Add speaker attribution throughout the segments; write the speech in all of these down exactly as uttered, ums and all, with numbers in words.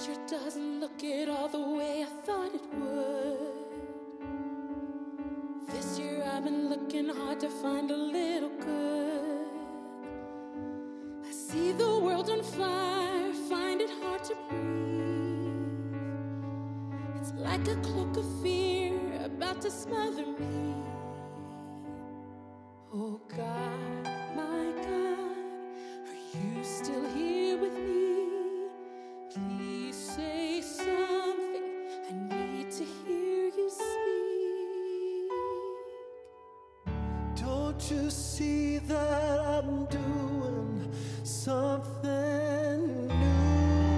Speaker 1: sure doesn't look it all the way I thought it would. This year I've been looking hard to find a little good. I see the world on fire, find it hard to breathe. It's like a cloak of fear about to smother me. Oh God, my God, are you still here with me? Please say something, I need to hear you speak.
Speaker 2: Don't you see that I'm doing something new?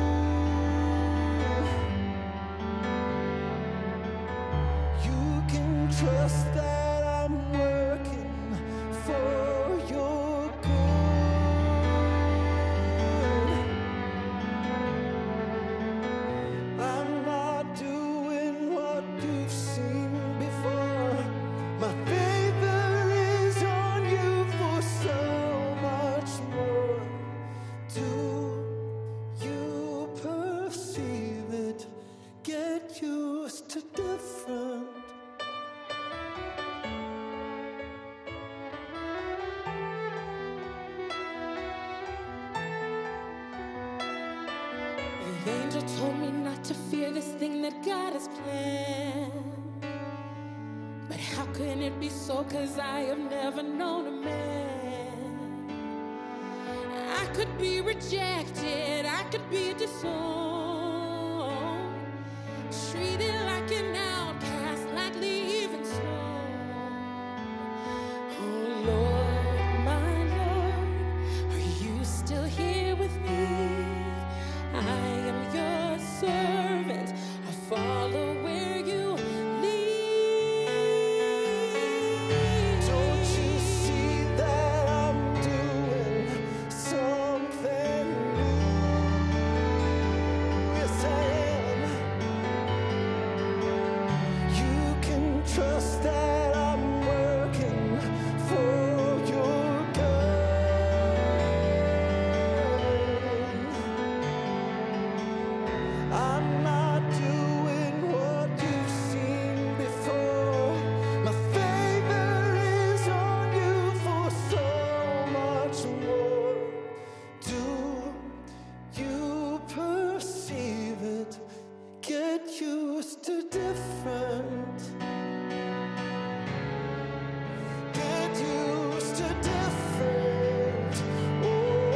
Speaker 2: You can trust that I'm working for your good. I'm not doing what you've seen before. My favor is on you for so much more. Do you perceive it? Get used to different.
Speaker 1: The angel told me not to fear this thing that God has planned. But how can it be so? 'Cause I have never known a man. I could be rejected, I could be disowned, treated like an outcast, like leaving stone. Oh Lord, my Lord, are you still here with me? I am your servant, I follow where you lead.
Speaker 2: Don't you see that I'm doing something new? Yes, I am. You can trust that I'm working for your good. I'm not doing what you've seen before. My favor is on you for so much more. Do you perceive it? Get used to different. Get used to different. Oh,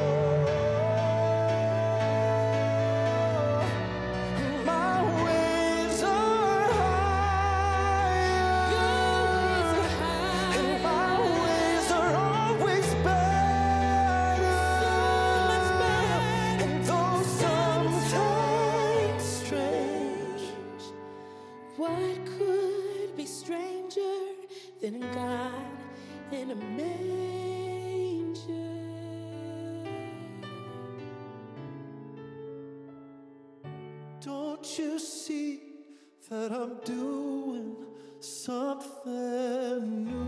Speaker 2: my ways are higher.
Speaker 1: Your ways are high.
Speaker 2: And my ways are always better.
Speaker 1: So much better.
Speaker 2: And though sometimes strange,
Speaker 1: What could be stranger than God in a manger?
Speaker 2: don't you see that I'm doing something new?